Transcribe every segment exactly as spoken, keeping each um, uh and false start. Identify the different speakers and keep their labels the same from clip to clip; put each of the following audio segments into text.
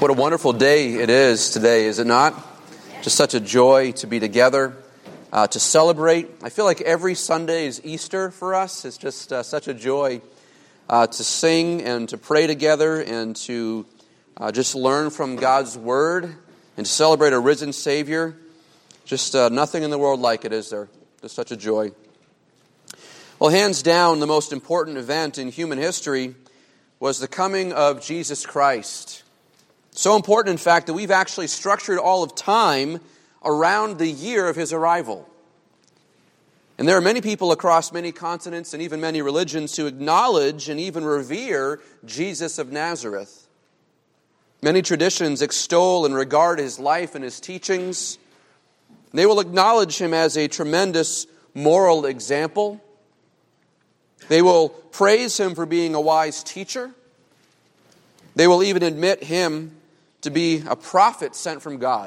Speaker 1: What a wonderful day it is today, is it not? Just such a joy to be together, uh, to celebrate. I feel like every Sunday is Easter for us. It's just uh, such a joy uh, to sing and to pray together and to uh, just learn from God's Word and to celebrate a risen Savior. Just uh, nothing in the world like it, is there? Just such a joy. Well, hands down, the most important event in human history was the coming of Jesus Christ. So important, in fact, that we've actually structured all of time around the year of His arrival. And there are many people across many continents and even many religions who acknowledge and even revere Jesus of Nazareth. Many traditions extol and regard His life and His teachings. They will acknowledge Him as a tremendous moral example. They will praise Him for being a wise teacher. They will even admit Him to be a prophet sent from God.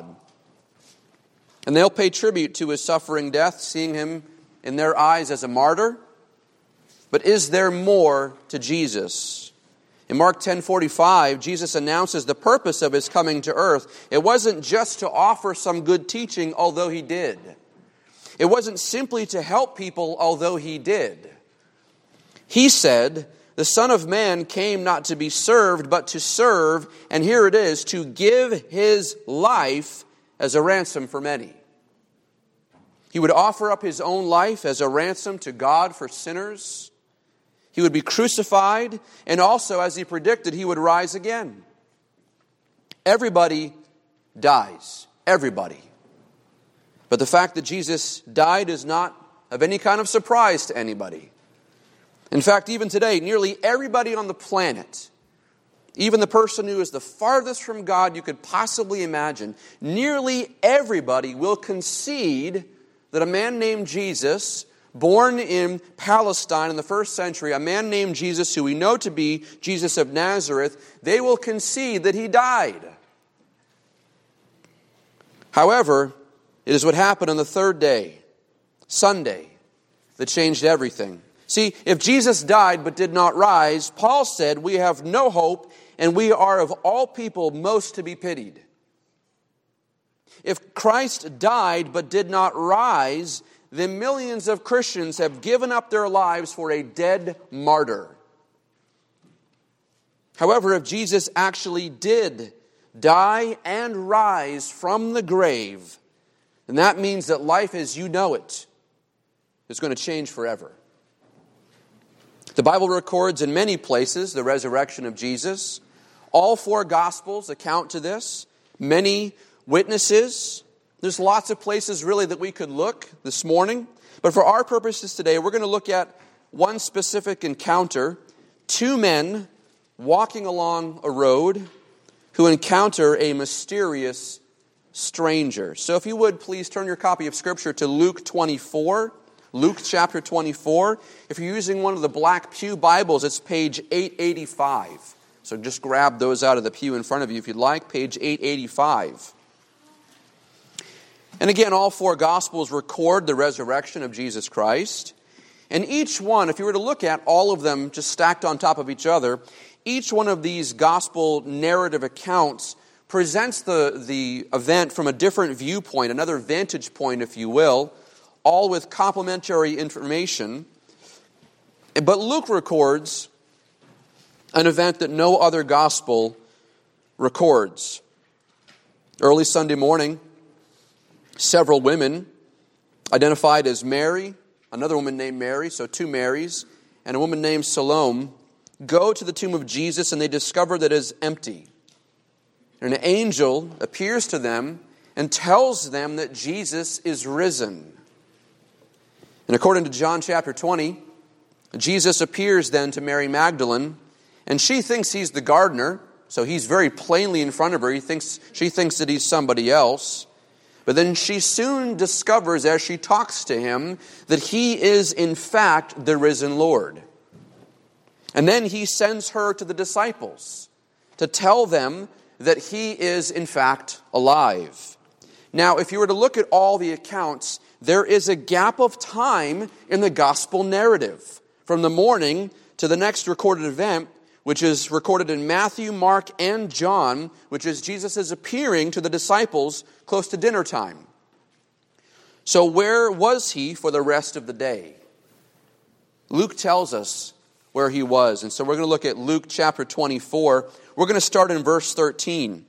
Speaker 1: And they'll pay tribute to His suffering death, seeing Him in their eyes as a martyr. But is there more to Jesus? In Mark ten forty-five, Jesus announces the purpose of His coming to earth. It wasn't just to offer some good teaching, although He did. It wasn't simply to help people, although He did. He said, "The Son of Man came not to be served, but to serve," and here it is, "to give His life as a ransom for many." He would offer up His own life as a ransom to God for sinners. He would be crucified, and also, as He predicted, He would rise again. Everybody dies. Everybody. But the fact that Jesus died is not of any kind of surprise to anybody. In fact, even today, nearly everybody on the planet, even the person who is the farthest from God you could possibly imagine, nearly everybody will concede that a man named Jesus, born in Palestine in the first century, a man named Jesus who we know to be Jesus of Nazareth, they will concede that He died. However, it is what happened on the third day, Sunday, that changed everything. See, if Jesus died but did not rise, Paul said, we have no hope and we are of all people most to be pitied. If Christ died but did not rise, then millions of Christians have given up their lives for a dead martyr. However, if Jesus actually did die and rise from the grave, then that means that life as you know it is going to change forever. The Bible records in many places the resurrection of Jesus. All four Gospels account to this. Many witnesses. There's lots of places really that we could look this morning. But for our purposes today, we're going to look at one specific encounter. Two men walking along a road who encounter a mysterious stranger. So if you would, please turn your copy of Scripture to Luke twenty-four. Luke chapter twenty-four. If you're using one of the black pew Bibles, it's page eight eighty-five. So just grab those out of the pew in front of you if you'd like, page eight eighty-five. And again, all four Gospels record the resurrection of Jesus Christ. And each one, if you were to look at all of them just stacked on top of each other, each one of these Gospel narrative accounts presents the, the event from a different viewpoint, another vantage point, if you will, all with complementary information. But Luke records an event that no other gospel records. Early Sunday morning, several women, identified as Mary, another woman named Mary, so two Marys, and a woman named Salome, go to the tomb of Jesus and they discover that it is empty. And an angel appears to them and tells them that Jesus is risen. And according to John chapter twenty, Jesus appears then to Mary Magdalene, and she thinks he's the gardener, so he's very plainly in front of her. He thinks She thinks that he's somebody else. But then she soon discovers, as she talks to him, that he is in fact the risen Lord. And then he sends her to the disciples to tell them that he is in fact alive. Now, if you were to look at all the accounts, there is a gap of time in the gospel narrative. From the morning to the next recorded event, which is recorded in Matthew, Mark, and John, which is Jesus is appearing to the disciples close to dinner time. So where was he for the rest of the day? Luke tells us where he was. And so we're going to look at Luke chapter twenty-four. We're going to start in verse thirteen.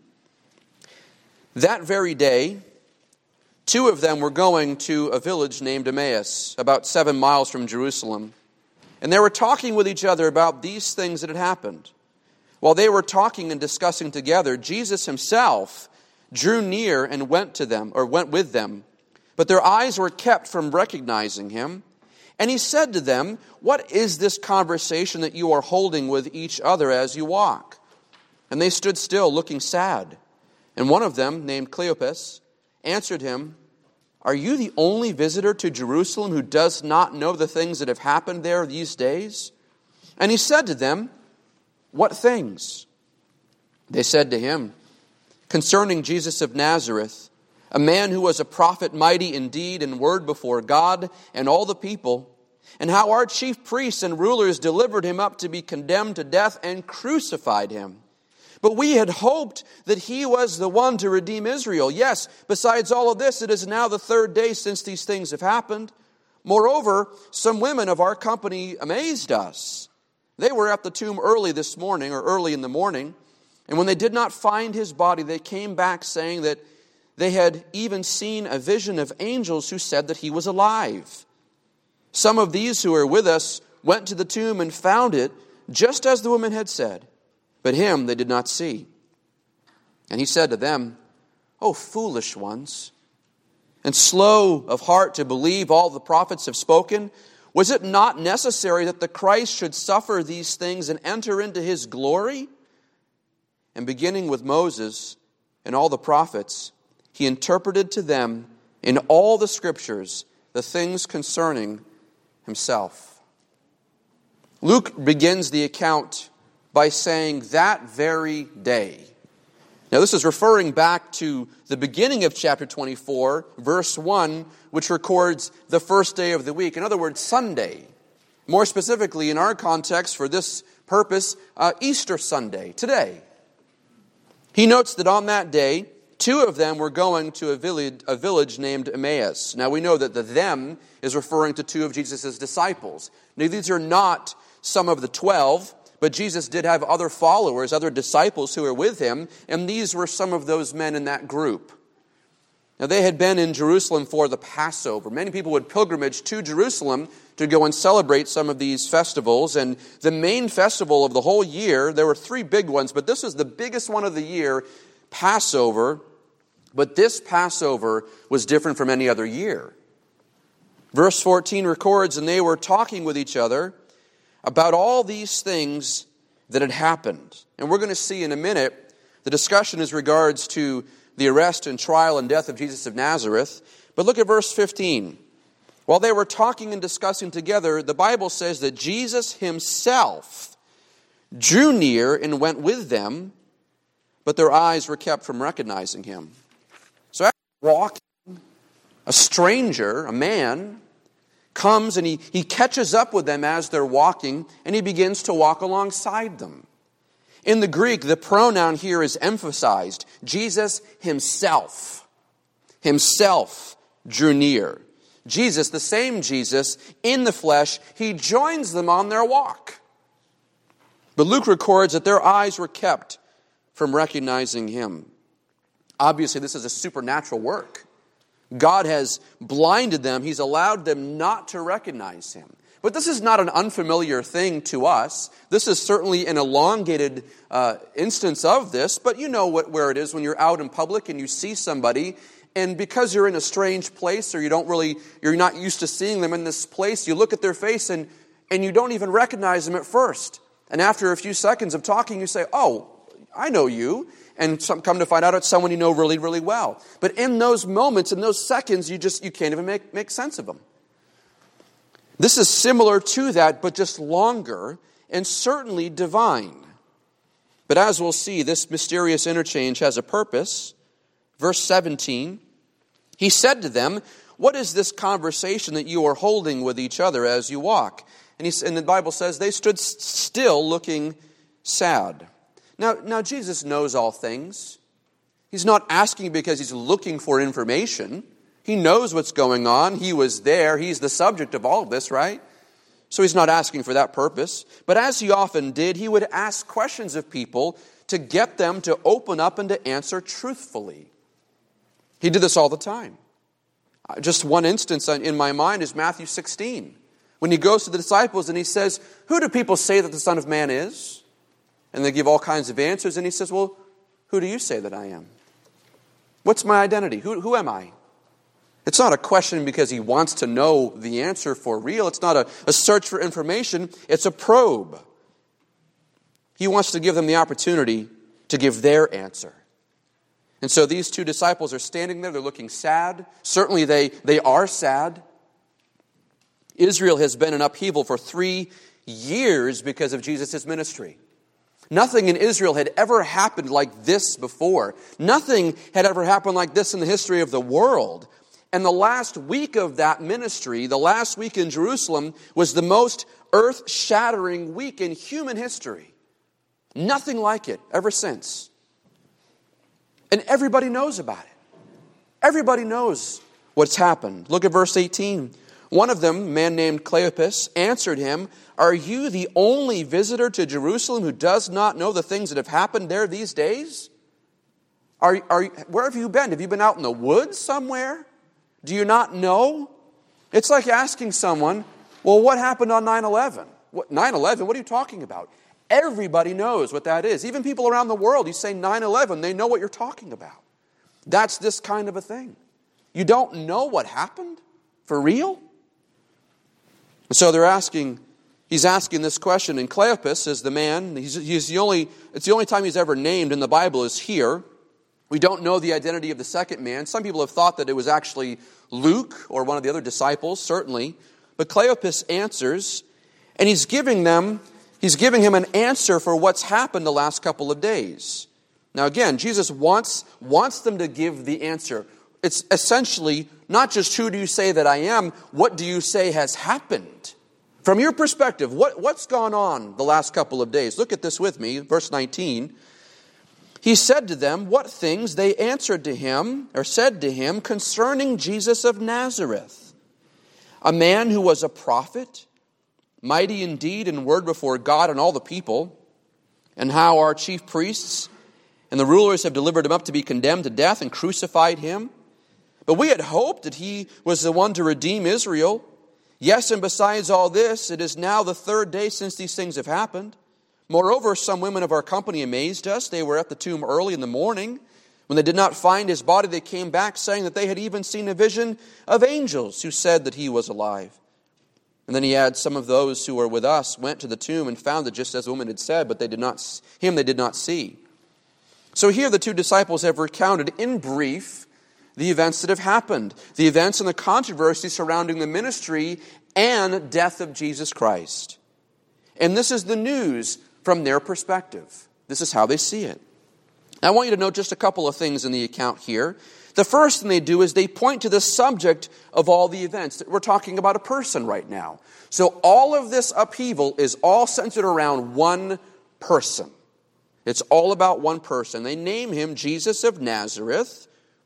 Speaker 1: That very day, two of them were going to a village named Emmaus, about seven miles from Jerusalem. And they were talking with each other about these things that had happened. While they were talking and discussing together, Jesus himself drew near and went to them, or went with them. But their eyes were kept from recognizing him. And he said to them, "What is this conversation that you are holding with each other as you walk?" And they stood still, looking sad. And one of them, named Cleopas, answered him, "Are you the only visitor to Jerusalem who does not know the things that have happened there these days?" And he said to them, "What things?" They said to him, "Concerning Jesus of Nazareth, a man who was a prophet, mighty in deed and word before God and all the people, and how our chief priests and rulers delivered him up to be condemned to death and crucified him. But we had hoped that he was the one to redeem Israel. Yes, besides all of this, it is now the third day since these things have happened. Moreover, some women of our company amazed us. They were at the tomb early this morning, or early in the morning, and when they did not find his body, they came back saying that they had even seen a vision of angels who said that he was alive. Some of these who were with us went to the tomb and found it just as the woman had said, but him they did not see." And he said to them, "O foolish ones, and slow of heart to believe all the prophets have spoken, was it not necessary that the Christ should suffer these things and enter into his glory?" And beginning with Moses and all the prophets, he interpreted to them in all the scriptures the things concerning himself. Luke begins the account by saying that very day. Now this is referring back to the beginning of chapter twenty-four, verse one, which records the first day of the week. In other words, Sunday. More specifically, in our context, for this purpose, uh, Easter Sunday, today. He notes that on that day, two of them were going to a village, a village named Emmaus. Now we know that the them is referring to two of Jesus' disciples. Now these are not some of the twelve, but Jesus did have other followers, other disciples who were with him, and these were some of those men in that group. Now they had been in Jerusalem for the Passover. Many people would pilgrimage to Jerusalem to go and celebrate some of these festivals. And the main festival of the whole year, there were three big ones, but this was the biggest one of the year, Passover. But this Passover was different from any other year. Verse fourteen records, "And they were talking with each other about all these things that had happened." And we're going to see in a minute the discussion as regards to the arrest and trial and death of Jesus of Nazareth. But look at verse fifteen. While they were talking and discussing together, the Bible says that Jesus himself drew near and went with them, but their eyes were kept from recognizing him. So after walking, a stranger, a man, comes and he, he catches up with them as they're walking, and he begins to walk alongside them. In the Greek, the pronoun here is emphasized. Jesus himself, himself drew near. Jesus, the same Jesus, in the flesh, he joins them on their walk. But Luke records that their eyes were kept from recognizing him. Obviously, this is a supernatural work. God has blinded them. He's allowed them not to recognize him. But this is not an unfamiliar thing to us. This is certainly an elongated uh, instance of this, but you know what, where it is when you're out in public and you see somebody, and because you're in a strange place or you don't really, you're not used to seeing them in this place, you look at their face and, and you don't even recognize them at first. And after a few seconds of talking, you say, "Oh, I know you." And some, come to find out it's someone you know really, really well. But in those moments, in those seconds, you just you can't even make, make sense of them. This is similar to that, but just longer and certainly divine. But as we'll see, this mysterious interchange has a purpose. Verse seventeen, he said to them, "What is this conversation that you are holding with each other as you walk?" And, he, and the Bible says they stood still looking sad. Now, now Jesus knows all things. He's not asking because he's looking for information. He knows what's going on. He was there. He's the subject of all of this, right? So he's not asking for that purpose. But as he often did, he would ask questions of people to get them to open up and to answer truthfully. He did this all the time. Just one instance in my mind is Matthew sixteen. When he goes to the disciples and he says, "Who do people say that the Son of Man is?" And they give all kinds of answers. And he says, "Well, who do you say that I am? What's my identity? Who, who am I?" It's not a question because he wants to know the answer for real. It's not a, a search for information. It's a probe. He wants to give them the opportunity to give their answer. And so these two disciples are standing there. They're looking sad. Certainly they, they are sad. Israel has been in upheaval for three years because of Jesus' ministry. Nothing in Israel had ever happened like this before. Nothing had ever happened like this in the history of the world. And the last week of that ministry, the last week in Jerusalem, was the most earth-shattering week in human history. Nothing like it ever since. And everybody knows about it. Everybody knows what's happened. Look at verse eighteen. One of them, a man named Cleopas, answered him, "Are you the only visitor to Jerusalem who does not know the things that have happened there these days? Are, are, where have you been? Have you been out in the woods somewhere? Do you not know?" It's like asking someone, "Well, what happened on nine eleven? What, nine eleven? What are you talking about?" Everybody knows what that is. Even people around the world, you say nine eleven, they know what you're talking about. That's this kind of a thing. You don't know what happened? For real? And so they're asking, he's asking this question, and Cleopas is the man, he's, he's the only, it's the only time he's ever named in the Bible is here. We don't know the identity of the second man. Some people have thought that it was actually Luke or one of the other disciples, certainly. But Cleopas answers, and he's giving them, he's giving him an answer for what's happened the last couple of days. Now again, Jesus wants, wants them to give the answer. It's essentially not just who do you say that I am, what do you say has happened? From your perspective, what, what's gone on the last couple of days? Look at this with me, verse nineteen. He said to them, what things they answered to him, or said to him, concerning Jesus of Nazareth, a man who was a prophet, mighty in deed and word before God and all the people, and how our chief priests and the rulers have delivered him up to be condemned to death and crucified him. But we had hoped that he was the one to redeem Israel. Yes, and besides all this, it is now the third day since these things have happened. Moreover, some women of our company amazed us. They were at the tomb early in the morning. When they did not find his body, they came back saying that they had even seen a vision of angels who said that he was alive. And then he adds, some of those who were with us went to the tomb and found it just as the woman had said, but they did not him they did not see. So here the two disciples have recounted in brief the events that have happened, the events and the controversy surrounding the ministry and death of Jesus Christ. And this is the news from their perspective. This is how they see it. I want you to note just a couple of things in the account here. The first thing they do is they point to the subject of all the events. We're talking about a person right now. So all of this upheaval is all centered around one person. It's all about one person. They name him Jesus of Nazareth,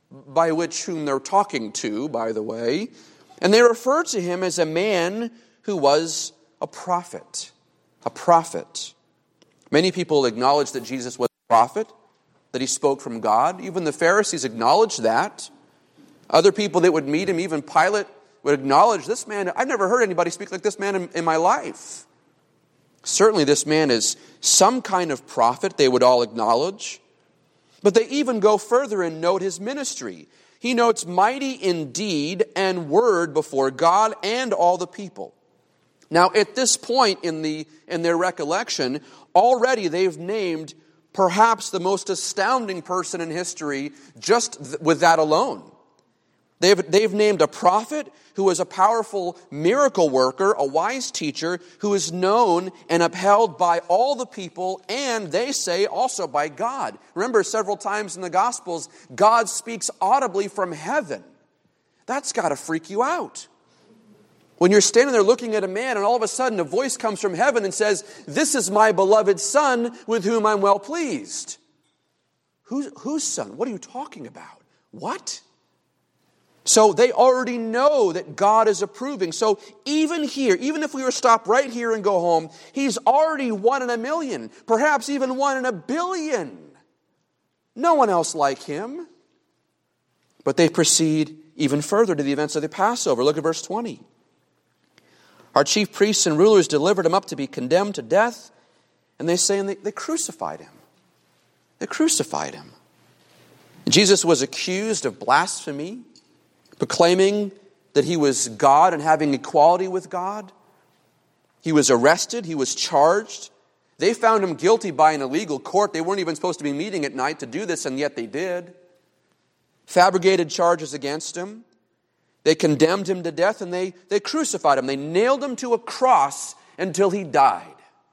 Speaker 1: by which whom they're talking to, by the way. And they refer to him as a man who was a prophet. A prophet. Many people acknowledge that Jesus was a prophet, that he spoke from God. Even the Pharisees acknowledged that. Other people that would meet him, even Pilate, would acknowledge this man. I've never heard anybody speak like this man in, in my life. Certainly this man is some kind of prophet, they would all acknowledge. But they even go further and note his ministry. He notes mighty in deed and word before God and all the people. Now, at this point in the in their recollection, already they've named perhaps the most astounding person in history just th- with that alone. They've, they've named a prophet who is a powerful miracle worker, a wise teacher who is known and upheld by all the people, and they say also by God. Remember, several times in the Gospels, God speaks audibly from heaven. That's got to freak you out. When you're standing there looking at a man and all of a sudden a voice comes from heaven and says, "This is my beloved Son with whom I'm well pleased." Who's, whose son? What are you talking about? What? So they already know that God is approving. So even here, even if we were to stop right here and go home, he's already one in a million, perhaps even one in a billion. No one else like him. But they proceed even further to the events of the Passover. Look at verse twenty. Our chief priests and rulers delivered him up to be condemned to death. And they say, and they, they crucified him. They crucified him. Jesus was accused of blasphemy, proclaiming that he was God and having equality with God. He was arrested. He was charged. They found him guilty by an illegal court. They weren't even supposed to be meeting at night to do this, and yet they did. Fabricated charges against him. They condemned him to death, and they, they crucified him. They nailed him to a cross until he died.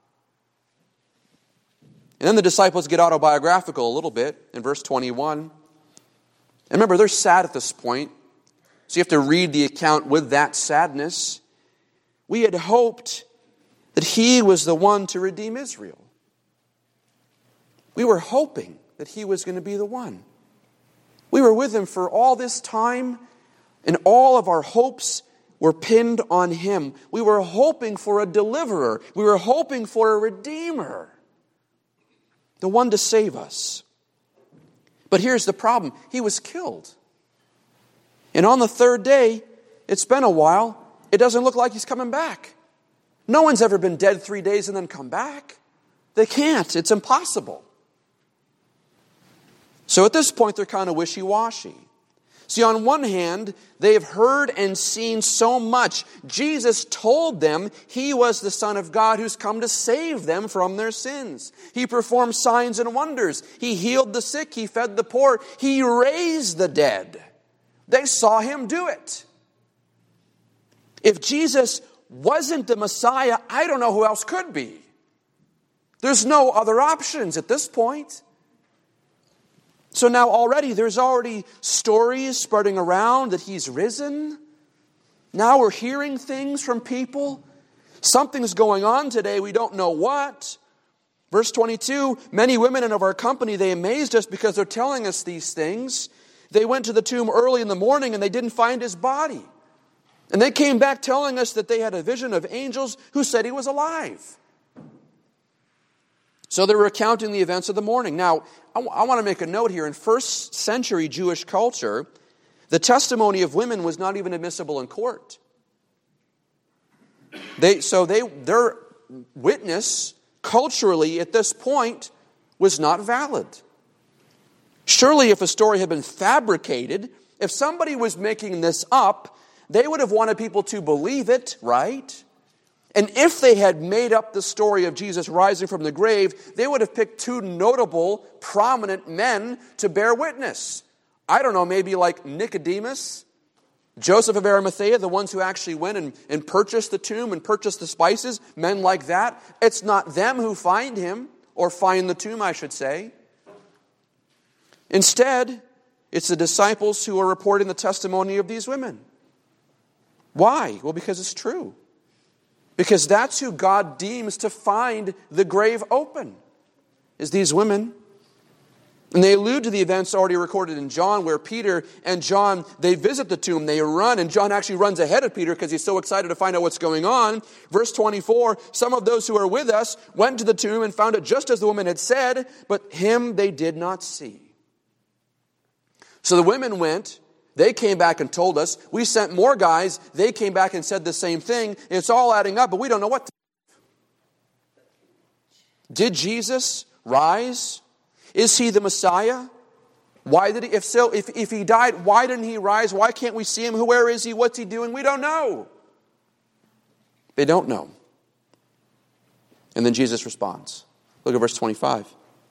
Speaker 1: And then the disciples get autobiographical a little bit in verse twenty-one. And remember, they're sad at this point. So you have to read the account with that sadness. We had hoped that he was the one to redeem Israel. We were hoping that he was going to be the one. We were with him for all this time, and all of our hopes were pinned on him. We were hoping for a deliverer. We were hoping for a redeemer, the one to save us. But here's the problem. He was killed. And on the third day, it's been a while, it doesn't look like he's coming back. No one's ever been dead three days and then come back. They can't. It's impossible. So at this point, they're kind of wishy-washy. See, on one hand, they've heard and seen so much. Jesus told them he was the Son of God who's come to save them from their sins. He performed signs and wonders. He healed the sick. He fed the poor. He raised the dead. They saw him do it. If Jesus wasn't the Messiah, I don't know who else could be. There's no other options at this point. So now already, there's already stories spreading around that he's risen. Now we're hearing things from people. Something's going on today, we don't know what. Verse twenty-two, many women of our company, they amazed us because they're telling us these things. They went to the tomb early in the morning and they didn't find his body. And they came back telling us that they had a vision of angels who said he was alive. So they're recounting the events of the morning. Now, I, w- I want to make a note here. In first century Jewish culture, the testimony of women was not even admissible in court. They, so they, their witness, culturally, at this point, was not valid. Surely if a story had been fabricated, if somebody was making this up, they would have wanted people to believe it, right? And if they had made up the story of Jesus rising from the grave, they would have picked two notable, prominent men to bear witness. I don't know, maybe like Nicodemus, Joseph of Arimathea, the ones who actually went and, and purchased the tomb and purchased the spices, men like that. It's not them who find him, or find the tomb, I should say. Instead, it's the disciples who are reporting the testimony of these women. Why? Well, because it's true. Because that's who God deems to find the grave open, is these women. And they allude to the events already recorded in John, where Peter and John, they visit the tomb, they run, and John actually runs ahead of Peter because he's so excited to find out what's going on. Verse twenty-four, some of those who were with us went to the tomb and found it just as the woman had said, but him they did not see. So the women went. They came back and told us. We sent more guys. They came back and said the same thing. It's all adding up, but we don't know what to do. Did Jesus rise? Is he the Messiah? Why did he? If so, if, if he died, why didn't he rise? Why can't we see him? Where is he? What's he doing? We don't know. They don't know. And then Jesus responds. Look at verse twenty-five.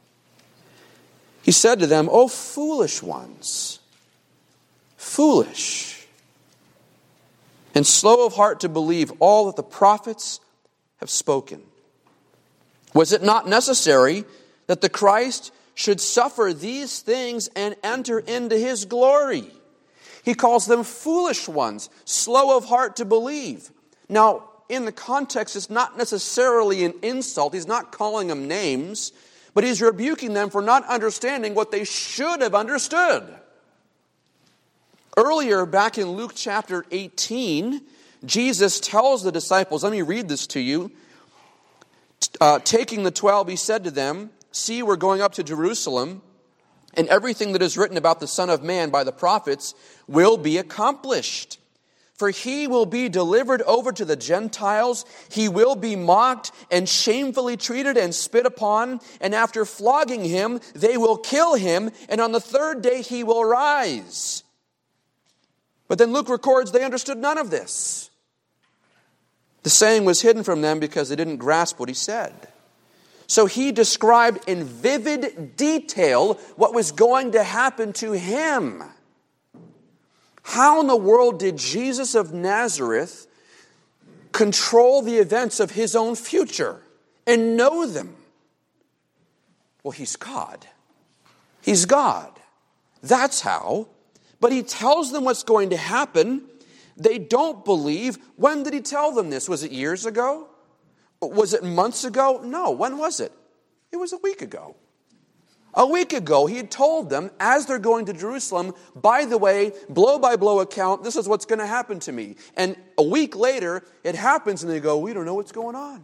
Speaker 1: He said to them, "O foolish ones, foolish, and slow of heart to believe all that the prophets have spoken. Was it not necessary that the Christ should suffer these things and enter into his glory?" He calls them foolish ones, slow of heart to believe. Now, in the context, it's not necessarily an insult. He's not calling them names, but he's rebuking them for not understanding what they should have understood. Earlier, back in Luke chapter eighteen, Jesus tells the disciples, let me read this to you. Uh, taking the twelve, he said to them, "See, we're going up to Jerusalem, and everything that is written about the Son of Man by the prophets will be accomplished. For he will be delivered over to the Gentiles. He will be mocked and shamefully treated and spit upon. And after flogging him, they will kill him. And on the third day he will rise." But then Luke records they understood none of this. The saying was hidden from them because they didn't grasp what he said. So he described in vivid detail what was going to happen to him. How in the world did Jesus of Nazareth control the events of his own future and know them? Well, he's God. He's God. That's how. But he tells them what's going to happen. They don't believe. When did he tell them this? Was it years ago? Was it months ago? No. When was it? It was a week ago. A week ago, he had told them, as they're going to Jerusalem, by the way, blow-by-blow account, this is what's going to happen to me. And a week later, it happens, and they go, we don't know what's going on.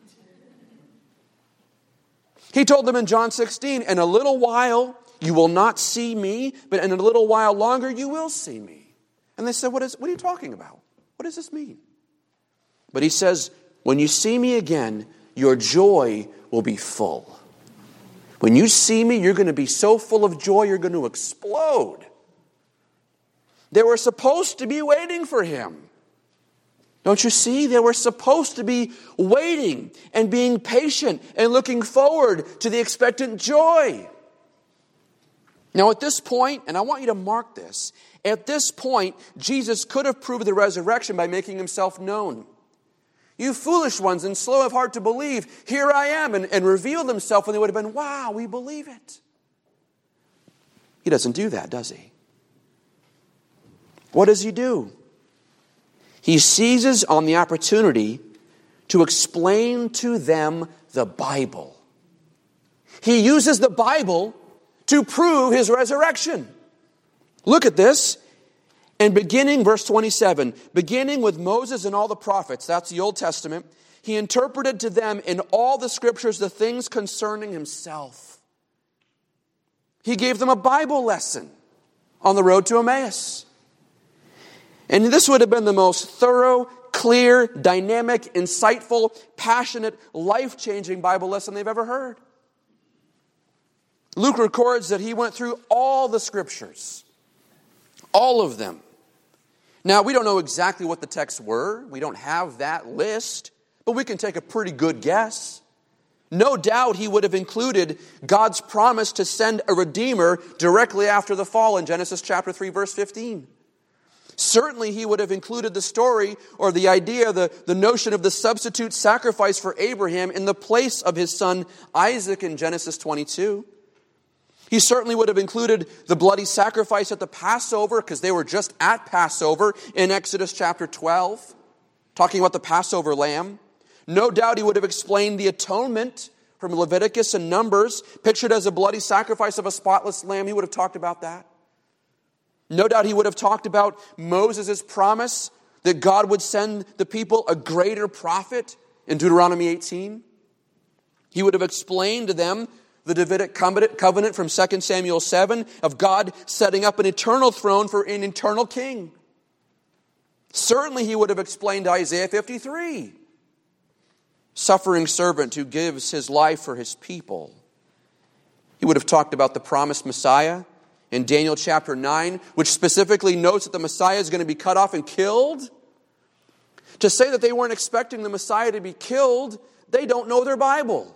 Speaker 1: He told them in John sixteen, in a little while, you will not see me, but in a little while longer, you will see me. And they said, what, is, what are you talking about? What does this mean? But he says, when you see me again, your joy will be full. When you see me, you're going to be so full of joy, you're going to explode. They were supposed to be waiting for him. Don't you see? They were supposed to be waiting and being patient and looking forward to the expectant joy. Now at this point, and I want you to mark this, at this point, Jesus could have proved the resurrection by making himself known. You foolish ones and slow of heart to believe, here I am, and, and revealed himself, and they would have been, wow, we believe it. He doesn't do that, does he? What does he do? He seizes on the opportunity to explain to them the Bible. He uses the Bible to prove his resurrection. Look at this. And beginning, verse twenty-seven, beginning with Moses and all the prophets, that's the Old Testament, he interpreted to them in all the scriptures the things concerning himself. He gave them a Bible lesson on the road to Emmaus. And this would have been the most thorough, clear, dynamic, insightful, passionate, life-changing Bible lesson they've ever heard. Luke records that he went through all the scriptures, all of them. Now, we don't know exactly what the texts were. We don't have that list, but we can take a pretty good guess. No doubt he would have included God's promise to send a Redeemer directly after the fall in Genesis chapter three, verse fifteen. Certainly he would have included the story or the idea, the, the notion of the substitute sacrifice for Abraham in the place of his son Isaac in Genesis twenty-two. He certainly would have included the bloody sacrifice at the Passover, because they were just at Passover in Exodus chapter twelve, talking about the Passover lamb. No doubt he would have explained the atonement from Leviticus and Numbers, pictured as a bloody sacrifice of a spotless lamb. He would have talked about that. No doubt he would have talked about Moses' promise that God would send the people a greater prophet in Deuteronomy eighteen. He would have explained to them the Davidic covenant from Second Samuel seven of God setting up an eternal throne for an eternal king. Certainly he would have explained Isaiah fifty-three, suffering servant who gives his life for his people. He would have talked about the promised Messiah in Daniel chapter nine, which specifically notes that the Messiah is going to be cut off and killed. To say that they weren't expecting the Messiah to be killed, they don't know their Bible.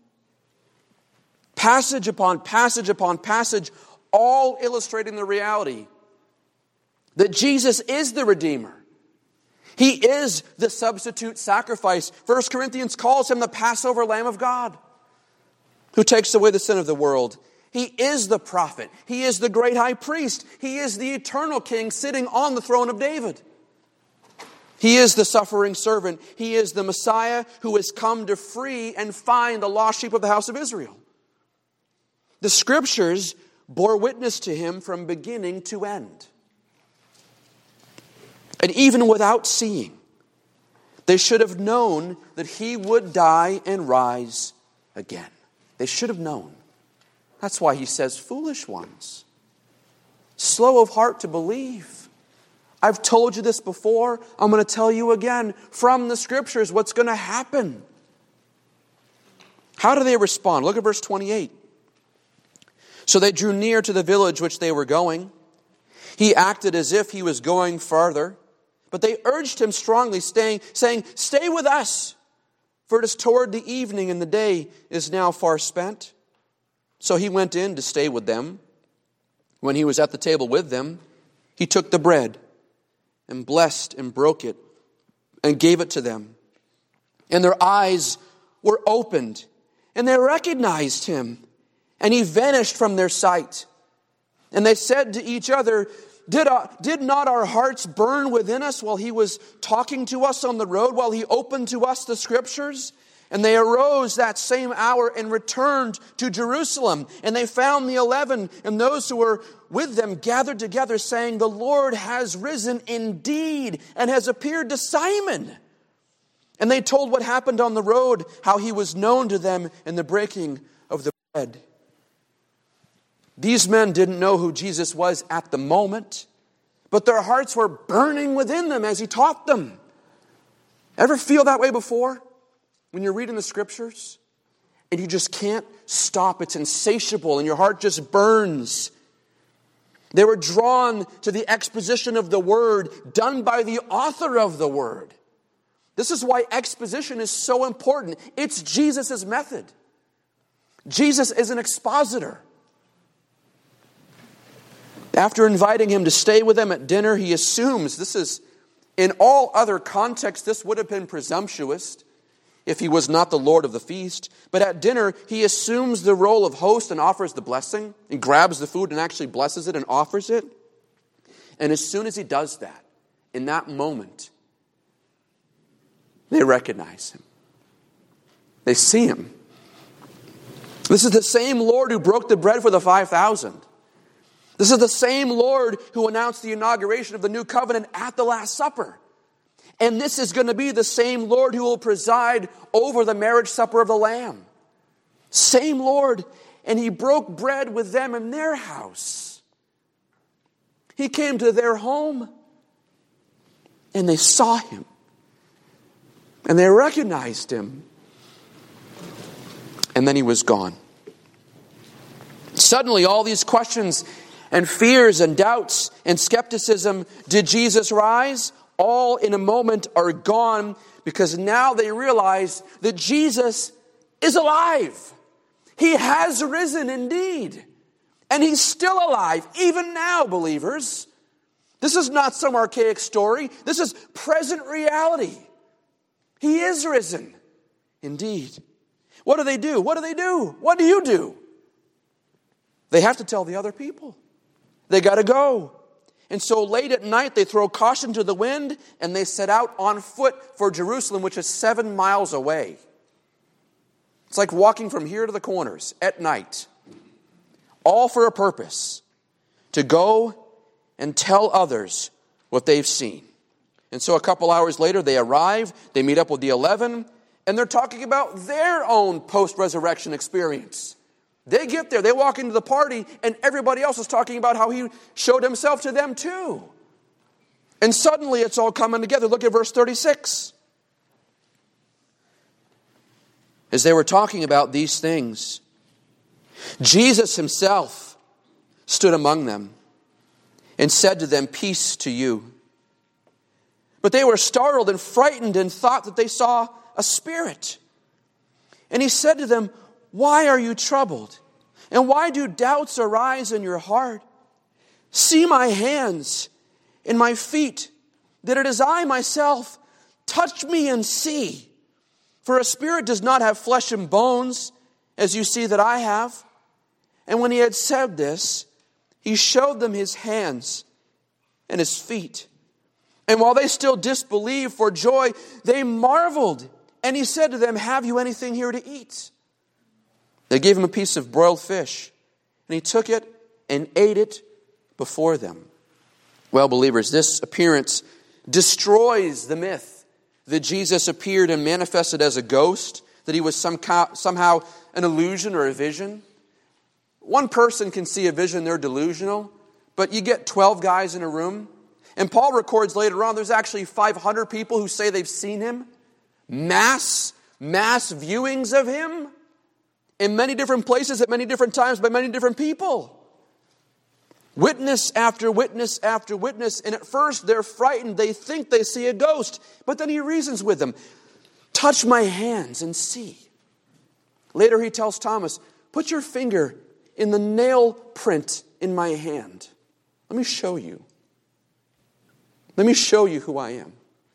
Speaker 1: Passage upon passage upon passage, all illustrating the reality that Jesus is the Redeemer. He is the substitute sacrifice. First Corinthians calls him the Passover Lamb of God, who takes away the sin of the world. He is the prophet. He is the great high priest. He is the eternal king sitting on the throne of David. He is the suffering servant. He is the Messiah who has come to free and find the lost sheep of the house of Israel. The Scriptures bore witness to him from beginning to end. And even without seeing, they should have known that he would die and rise again. They should have known. That's why he says, foolish ones, slow of heart to believe. I've told you this before. I'm going to tell you again from the Scriptures what's going to happen. How do they respond? Look at verse twenty-eight. So they drew near to the village which they were going. He acted as if he was going farther, but they urged him strongly, staying, saying, stay with us, for it is toward the evening, and the day is now far spent. So he went in to stay with them. When he was at the table with them, he took the bread and blessed and broke it and gave it to them. And their eyes were opened, and they recognized him, and he vanished from their sight. And they said to each other, Did, uh, did not our hearts burn within us while he was talking to us on the road, while he opened to us the Scriptures? And they arose that same hour and returned to Jerusalem. And they found the eleven and those who were with them gathered together, saying, The Lord has risen indeed and has appeared to Simon. And they told what happened on the road, how he was known to them in the breaking of the bread. These men didn't know who Jesus was at the moment, but their hearts were burning within them as he taught them. Ever feel that way before? When you're reading the Scriptures and you just can't stop. It's insatiable and your heart just burns. They were drawn to the exposition of the Word done by the author of the Word. This is why exposition is so important. It's Jesus' method. Jesus is an expositor. After inviting him to stay with them at dinner, he assumes, this is, in all other contexts, this would have been presumptuous if he was not the Lord of the feast. But at dinner, he assumes the role of host and offers the blessing, and grabs the food and actually blesses it and offers it. And as soon as he does that, in that moment, they recognize him. They see him. This is the same Lord who broke the bread for the five thousand. This is the same Lord who announced the inauguration of the new covenant at the Last Supper. And this is going to be the same Lord who will preside over the marriage supper of the Lamb. Same Lord. And he broke bread with them in their house. He came to their home. And they saw him. And they recognized him. And then he was gone. Suddenly all these questions and fears and doubts and skepticism, did Jesus rise? All in a moment are gone, because now they realize that Jesus is alive. He has risen indeed. And he's still alive, even now, believers. This is not some archaic story. This is present reality. He is risen indeed. What do they do? What do they do? What do you do? They have to tell the other people. They got to go. And so late at night, they throw caution to the wind and they set out on foot for Jerusalem, which is seven miles away. It's like walking from here to the corners at night. All for a purpose. To go and tell others what they've seen. And so a couple hours later, they arrive. They meet up with the eleven. And they're talking about their own post-resurrection experience. They get there, they walk into the party, and everybody else is talking about how he showed himself to them too. And suddenly it's all coming together. Look at verse thirty-six. As they were talking about these things, Jesus himself stood among them and said to them, "Peace to you." But they were startled and frightened and thought that they saw a spirit. And he said to them, "Why are you troubled? And why do doubts arise in your heart? See my hands and my feet, that it is I myself. Touch me and see. For a spirit does not have flesh and bones, as you see that I have." And when he had said this, he showed them his hands and his feet. And while they still disbelieved for joy, they marveled. And he said to them, have you anything here to eat? They gave him a piece of broiled fish, and he took it and ate it before them. Well, believers, this appearance destroys the myth that Jesus appeared and manifested as a ghost, that he was some, somehow an illusion or a vision. One person can see a vision, they're delusional, but you get twelve guys in a room, and Paul records later on there's actually five hundred people who say they've seen him. Mass, mass viewings of him in many different places at many different times by many different people. Witness after witness after witness, and at first they're frightened. They think they see a ghost, but then he reasons with them. Touch my hands and see. Later he tells Thomas, put your finger in the nail print in my hand. Let me show you. Let me show you who I am.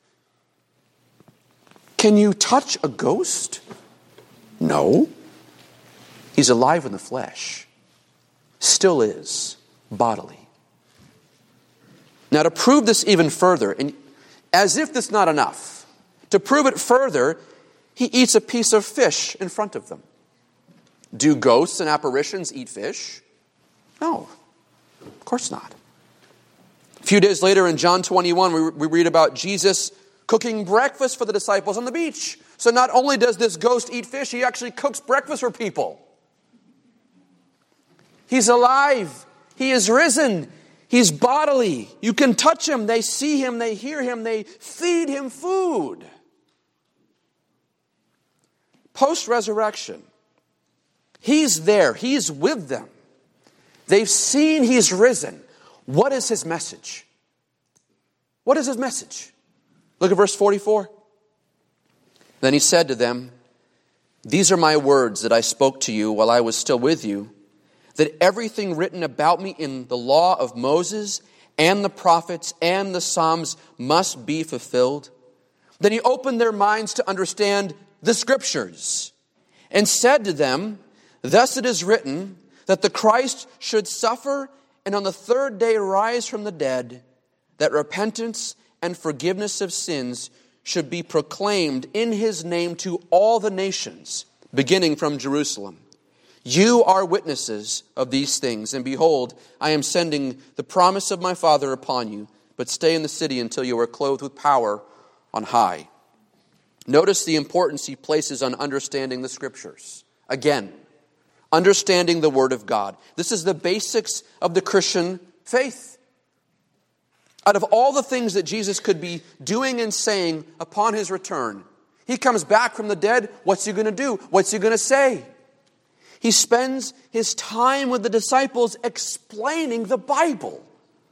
Speaker 1: Can you touch a ghost? No. He's alive in the flesh. Still is. Bodily. Now, to prove this even further, and as if this is not enough, to prove it further, he eats a piece of fish in front of them. Do ghosts and apparitions eat fish? No, of course not. A few days later in John twenty-one, we, we read about Jesus cooking breakfast for the disciples on the beach. So not only does this ghost eat fish, he actually cooks breakfast for people. He's alive. He is risen. He's bodily. You can touch him. They see him. They hear him. They feed him food. Post-resurrection, he's there. He's with them. They've seen he's risen. What is his message? What is his message? Look at verse forty-four. Then he said to them, these are my words that I spoke to you while I was still with you, that everything written about me in the law of Moses and the prophets and the Psalms must be fulfilled. Then he opened their minds to understand the Scriptures and said to them, thus it is written that the Christ should suffer and on the third day rise from the dead, that repentance and forgiveness of sins should be proclaimed in his name to all the nations, beginning from Jerusalem. You are witnesses of these things, and behold, I am sending the promise of my Father upon you, but stay in the city until you are clothed with power on high. Notice the importance he places on understanding the Scriptures. Again, understanding the Word of God. This is the basics of the Christian faith. Out of all the things that Jesus could be doing and saying upon his return, he comes back from the dead. What's he going to do? What's he going to say? He spends his time with the disciples explaining the Bible.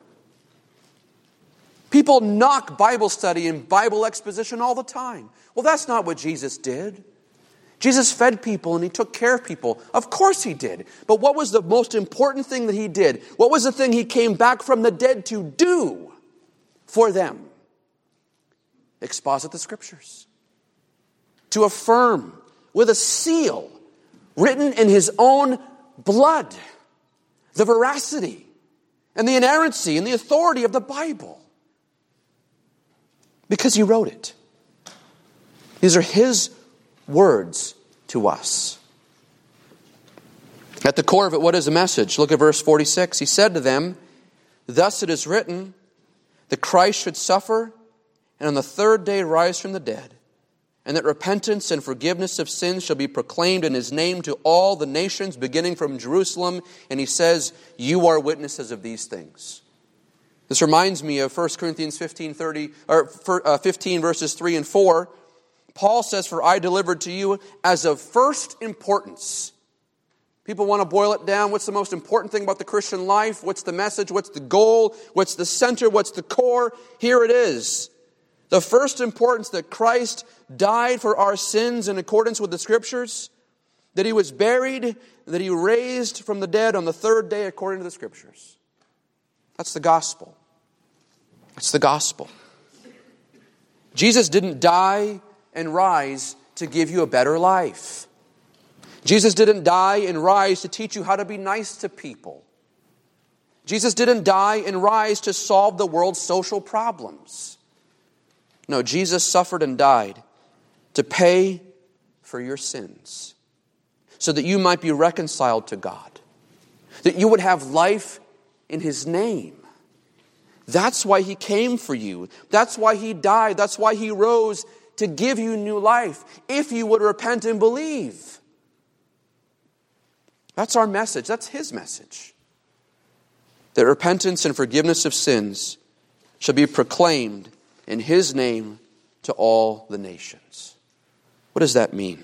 Speaker 1: People knock Bible study and Bible exposition all the time. Well, that's not what Jesus did. Jesus fed people and he took care of people. Of course he did. But what was the most important thing that he did? What was the thing he came back from the dead to do for them? Exposit the Scriptures. To affirm with a seal written in his own blood the veracity and the inerrancy and the authority of the Bible. Because he wrote it. These are his words to us. At the core of it, what is the message? Look at verse forty-six. He said to them, thus it is written, the Christ should suffer and on the third day rise from the dead, and that repentance and forgiveness of sins shall be proclaimed in his name to all the nations, beginning from Jerusalem. And he says, you are witnesses of these things. This reminds me of First Corinthians fifteen, thirty, or fifteen verses three and four. Paul says, for I delivered to you as of first importance. People want to boil it down. What's the most important thing about the Christian life? What's the message? What's the goal? What's the center? What's the core? Here it is. The first importance that Christ died for our sins in accordance with the Scriptures, that he was buried, that he raised from the dead on the third day according to the Scriptures. That's the gospel. That's the gospel. Jesus didn't die and rise to give you a better life. Jesus didn't die and rise to teach you how to be nice to people. Jesus didn't die and rise to solve the world's social problems. No, Jesus suffered and died to pay for your sins so that you might be reconciled to God, that you would have life in His name. That's why He came for you. That's why He died. That's why He rose, to give you new life, if you would repent and believe. That's our message. That's His message. That repentance and forgiveness of sins shall be proclaimed in His name to all the nations. What does that mean?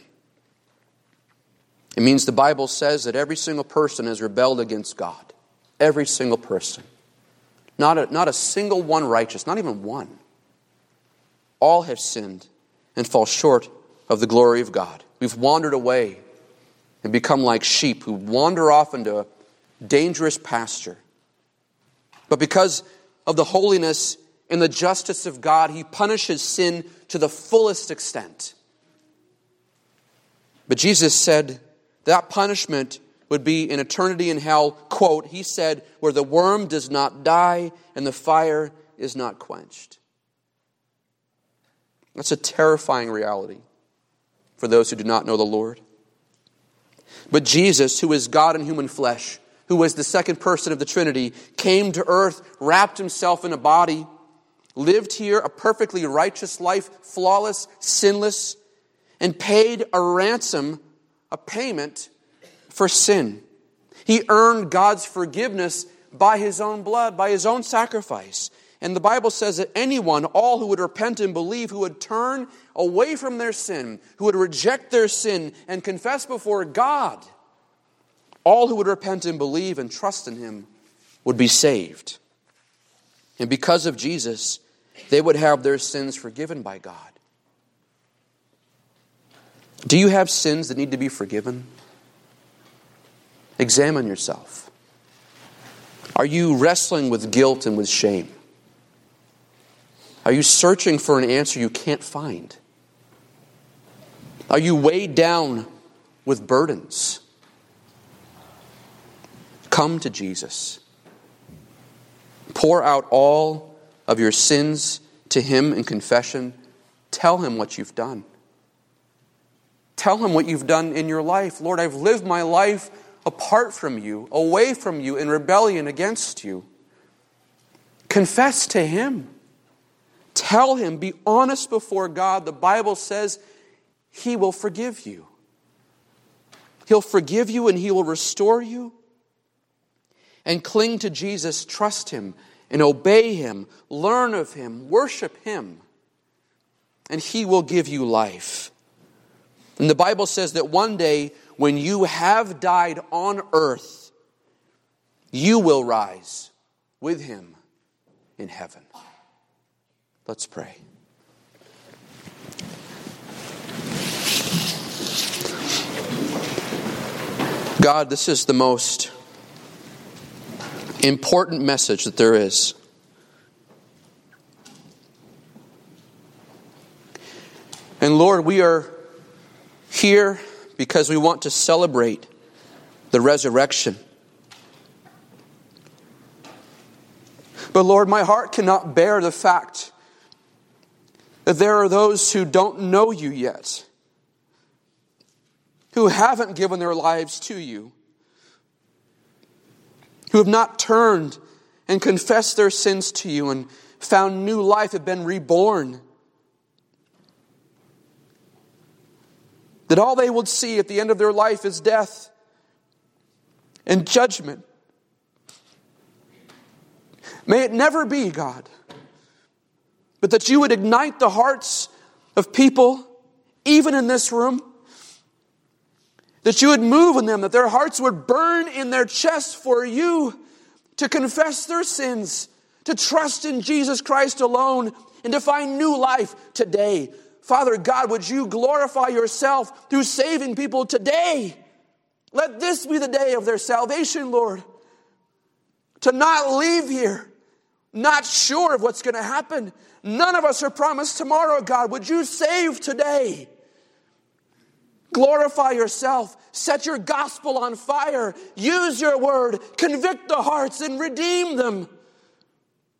Speaker 1: It means the Bible says that every single person has rebelled against God. Every single person. Not a, not a single one righteous, not even one. All have sinned and fall short of the glory of God. We've wandered away and become like sheep who wander off into a dangerous pasture. But because of the holiness and the justice of God, He punishes sin to the fullest extent. But Jesus said that punishment would be in eternity in hell, quote, He said, where the worm does not die and the fire is not quenched. That's a terrifying reality for those who do not know the Lord. But Jesus, who is God in human flesh, who was the second person of the Trinity, came to earth, wrapped Himself in a body, lived here a perfectly righteous life, flawless, sinless, and paid a ransom, a payment for sin. He earned God's forgiveness by His own blood, by His own sacrifice. And the Bible says that anyone, all who would repent and believe, who would turn away from their sin, who would reject their sin and confess before God, all who would repent and believe and trust in Him would be saved. And because of Jesus, they would have their sins forgiven by God. Do you have sins that need to be forgiven? Examine yourself. Are you wrestling with guilt and with shame? Are you searching for an answer you can't find? Are you weighed down with burdens? Come to Jesus. Pour out all of your sins to Him in confession. Tell Him what you've done. Tell Him what you've done in your life. Lord, I've lived my life apart from You, away from You, in rebellion against You. Confess to Him. Tell Him, be honest before God. The Bible says He will forgive you. He'll forgive you and He will restore you. And cling to Jesus, trust Him and obey Him, learn of Him, worship Him. And He will give you life. And the Bible says that one day when you have died on earth, you will rise with Him in heaven. Let's pray. God, this is the most important message that there is. And Lord, we are here because we want to celebrate the resurrection. But Lord, my heart cannot bear the fact that there are those who don't know You yet, who haven't given their lives to You, who have not turned and confessed their sins to You and found new life, have been reborn. That all they would see at the end of their life is death and judgment. May it never be, God, but that You would ignite the hearts of people, even in this room, that You would move in them, that their hearts would burn in their chests for You to confess their sins, to trust in Jesus Christ alone, and to find new life today. Father God, would You glorify Yourself through saving people today? Let this be the day of their salvation, Lord. To not leave here not sure of what's going to happen. None of us are promised tomorrow, God. Would You save today? Glorify Yourself. Set Your gospel on fire. Use Your word. Convict the hearts and redeem them.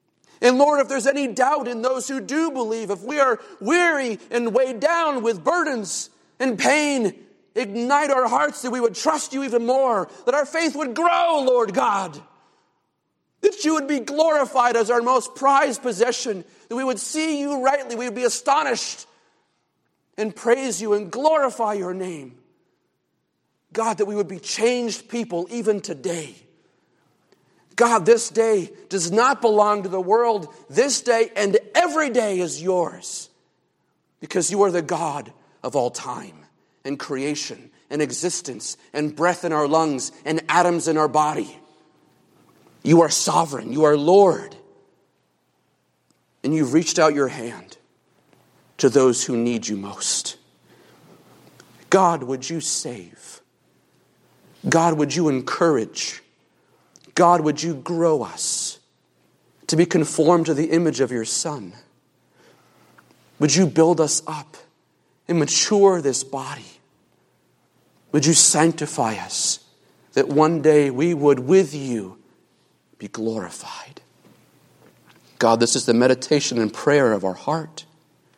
Speaker 1: And Lord, if there's any doubt in those who do believe, if we are weary and weighed down with burdens and pain, ignite our hearts that we would trust you even more, that our faith would grow, Lord God, that you would be glorified as our most prized possession, that we would see you rightly, we would be astonished and praise you and glorify your name. God, that we would be changed people even today. God, this day does not belong to the world. This day and every day is yours, because you are the God of all time and creation and existence and breath in our lungs and atoms in our body. You are sovereign. You are Lord. And you've reached out your hand to those who need you most. God, would you save? God, would you encourage? God, would you grow us to be conformed to the image of your Son? Would you build us up and mature this body? Would you sanctify us that one day we would with you be glorified? God, this is the meditation and prayer of our heart.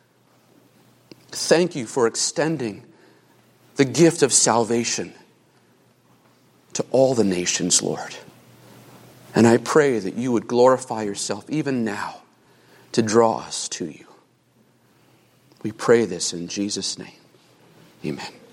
Speaker 1: Thank you for extending the gift of salvation to all the nations, Lord. And I pray that you would glorify yourself even now to draw us to you. We pray this in Jesus' name. Amen.